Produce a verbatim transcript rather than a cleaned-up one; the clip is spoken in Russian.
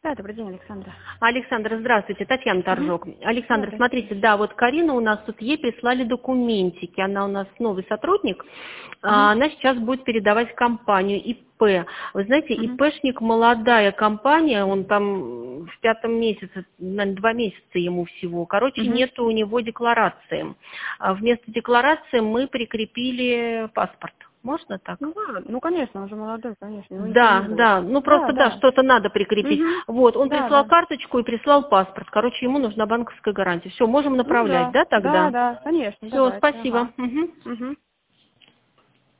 Да, добрый день, Александра. Александр, здравствуйте, Татьяна Торжок. Угу. Александр, Добрый. смотрите, да, вот Карина у нас тут, ей прислали документики, она у нас новый сотрудник, а, Угу. она сейчас будет передавать в компанию ИП. Вы знаете, Угу. ИПшник молодая компания, он там в пятом месяце, наверное, два месяца ему всего, короче, Угу. нету у него декларации. А вместо декларации мы прикрепили паспорт. Можно так? Ну да, ну конечно, он же молодой, конечно, его ничего Да, не будет. да, ну Да, просто да, да. что-то надо прикрепить. Угу. Вот, он Да, прислал да. карточку и прислал паспорт. Короче, ему нужна банковская гарантия. Все, можем Ну направлять, да, да, да, тогда? да, конечно, Все, давайте, спасибо. ага. Мгм. Угу.